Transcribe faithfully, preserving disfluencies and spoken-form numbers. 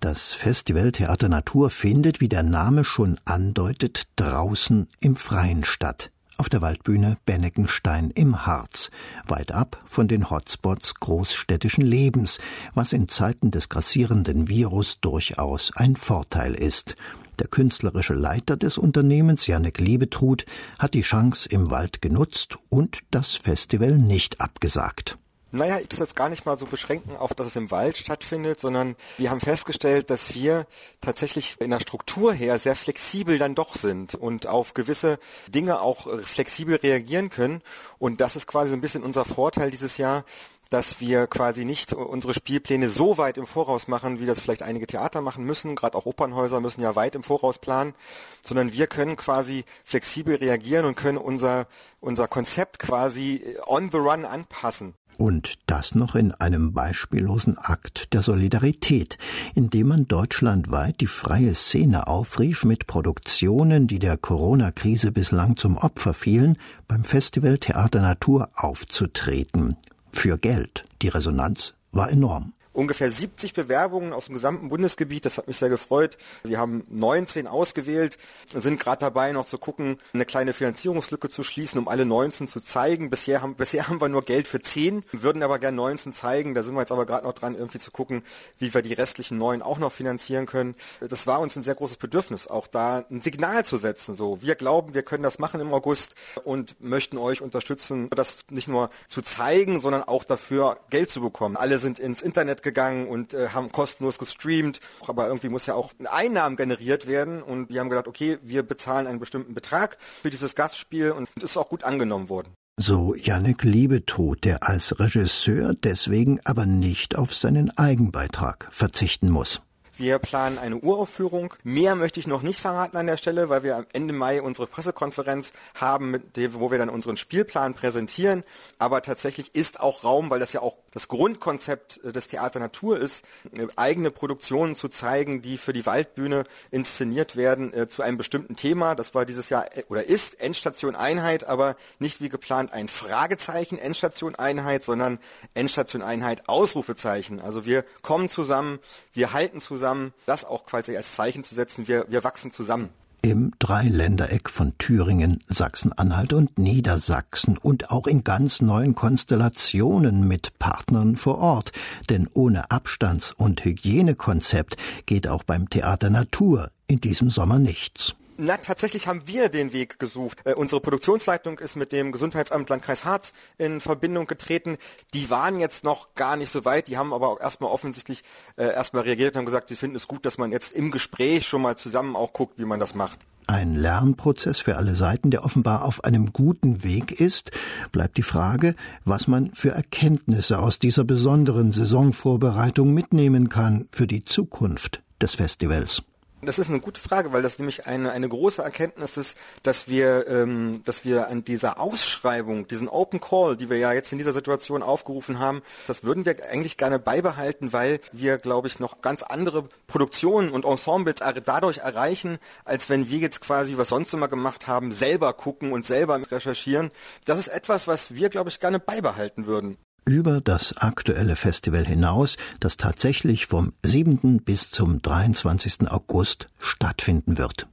Das Festival Theater Natur findet, wie der Name schon andeutet, draußen im Freien statt. Auf der Waldbühne Benneckenstein im Harz, weit ab von den Hotspots großstädtischen Lebens, was in Zeiten des grassierenden Virus durchaus ein Vorteil ist. Der künstlerische Leiter des Unternehmens, Jannik Liebetrud, hat die Chance im Wald genutzt und das Festival nicht abgesagt. Naja, ich will das gar nicht mal so beschränken auf, dass es im Wald stattfindet, sondern wir haben festgestellt, dass wir tatsächlich in der Struktur her sehr flexibel dann doch sind und auf gewisse Dinge auch flexibel reagieren können. Und das ist quasi so ein bisschen unser Vorteil dieses Jahr, dass wir quasi nicht unsere Spielpläne so weit im Voraus machen, wie das vielleicht einige Theater machen müssen. Gerade auch Opernhäuser müssen ja weit im Voraus planen, sondern wir können quasi flexibel reagieren und können unser, unser Konzept quasi on the run anpassen. Und das noch in einem beispiellosen Akt der Solidarität, indem man deutschlandweit die freie Szene aufrief, mit Produktionen, die der Corona-Krise bislang zum Opfer fielen, beim Festival Theater Natur aufzutreten. Für Geld. Die Resonanz war enorm. Ungefähr siebzig Bewerbungen aus dem gesamten Bundesgebiet, das hat mich sehr gefreut. Wir haben neunzehn ausgewählt, sind gerade dabei noch zu gucken, eine kleine Finanzierungslücke zu schließen, um alle neunzehn zu zeigen. Bisher haben, bisher haben wir nur Geld für zehn, würden aber gerne neunzehn zeigen. Da sind wir jetzt aber gerade noch dran, irgendwie zu gucken, wie wir die restlichen neun auch noch finanzieren können. Das war uns ein sehr großes Bedürfnis, auch da ein Signal zu setzen. So, wir glauben, wir können das machen im August und möchten euch unterstützen, das nicht nur zu zeigen, sondern auch dafür Geld zu bekommen. Alle sind ins Internet gegangen und äh, haben kostenlos gestreamt, aber irgendwie muss ja auch Einnahmen generiert werden und wir haben gedacht, okay, wir bezahlen einen bestimmten Betrag für dieses Gastspiel und es ist auch gut angenommen worden. So Jannik Liebetrud, der als Regisseur deswegen aber nicht auf seinen Eigenbeitrag verzichten muss. Wir planen eine Uraufführung. Mehr möchte ich noch nicht verraten an der Stelle, weil wir am Ende Mai unsere Pressekonferenz haben, mit der, wo wir dann unseren Spielplan präsentieren. Aber tatsächlich ist auch Raum, weil das ja auch das Grundkonzept des Theater Natur ist, eigene Produktionen zu zeigen, die für die Waldbühne inszeniert werden, äh, zu einem bestimmten Thema. Das war dieses Jahr oder ist Endstation Einheit, aber nicht wie geplant ein Fragezeichen Endstation Einheit, sondern Endstation Einheit Ausrufezeichen. Also wir kommen zusammen, wir halten zusammen, das auch quasi als Zeichen zu setzen, wir, wir wachsen zusammen. Im Dreiländereck von Thüringen, Sachsen-Anhalt und Niedersachsen und auch in ganz neuen Konstellationen mit Partnern vor Ort. Denn ohne Abstands- und Hygienekonzept geht auch beim Theater Natur in diesem Sommer nichts. Na, tatsächlich haben wir den Weg gesucht. Äh, unsere Produktionsleitung ist mit dem Gesundheitsamt Landkreis Harz in Verbindung getreten. Die waren jetzt noch gar nicht so weit, die haben aber auch erstmal offensichtlich äh, erstmal reagiert und haben gesagt, sie finden es gut, dass man jetzt im Gespräch schon mal zusammen auch guckt, wie man das macht. Ein Lernprozess für alle Seiten, der offenbar auf einem guten Weg ist. Bleibt die Frage, was man für Erkenntnisse aus dieser besonderen Saisonvorbereitung mitnehmen kann für die Zukunft des Festivals. Das ist eine gute Frage, weil das nämlich eine eine große Erkenntnis ist, dass wir ähm, dass wir an dieser Ausschreibung, diesen Open Call, die wir ja jetzt in dieser Situation aufgerufen haben, das würden wir eigentlich gerne beibehalten, weil wir, glaube ich, noch ganz andere Produktionen und Ensembles dadurch erreichen, als wenn wir jetzt quasi, was sonst immer gemacht haben, selber gucken und selber recherchieren. Das ist etwas, was wir, glaube ich, gerne beibehalten würden. Über das aktuelle Festival hinaus, das tatsächlich vom siebten bis zum dreiundzwanzigsten August stattfinden wird.